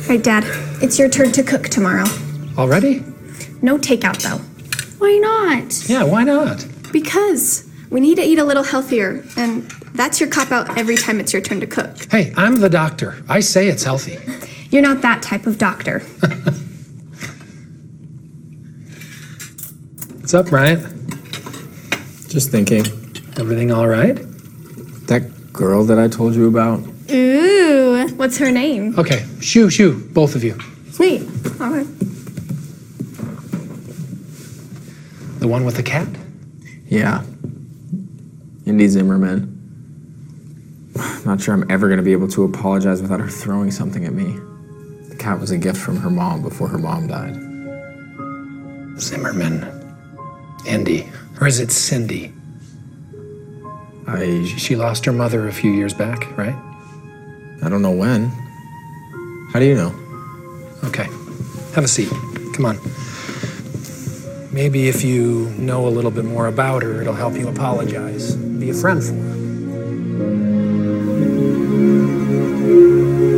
All right, Dad, it's your turn to cook tomorrow. Already? No takeout, though. Why not? Yeah, why not? Because we need to eat a little healthier, and that's your cop-out every time it's your turn to cook. Hey, I'm the doctor. I say it's healthy. You're not that type of doctor. What's up, Bryant? Just thinking. Everything all right? That girl that I told you about? Ooh, what's her name? Okay, shoo, both of you. Sweet. All right. The one with the cat? Yeah. Indy Zimmerman. Not sure I'm ever going to be able to apologize without her throwing something at me. The cat was a gift from her mom before her mom died. Zimmerman. Andy. Or is it Cindy? She lost her mother a few years back, right? I don't know when. How do you know? Okay. Have a seat. Come on. Maybe if you know a little bit more about her, it'll help you apologize. Be a friend for her.